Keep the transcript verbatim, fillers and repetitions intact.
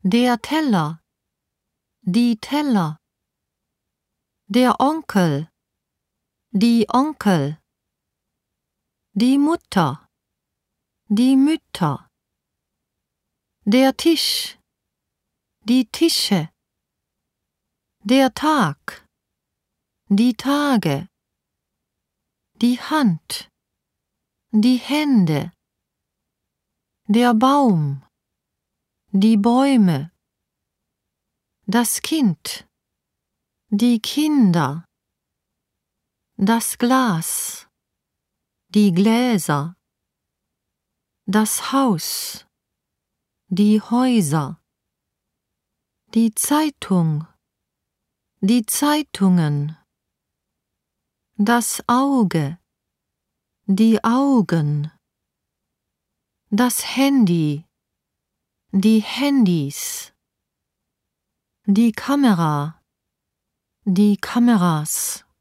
Der Teller, die Teller. Der Onkel, die Onkel. Die Mutter, die Mütter. Der Tisch, die Tische. Der Tag, die Tage. Die Hand, die Hände. Der Baum, die Bäume. Das Kind, die Kinder. Das Glas, die Gläser. Das Haus, die Häuser. Die Zeitung, die Zeitungen. Das Auge, die Augen. Das Handy, die Handys. Die Kamera, die Kameras.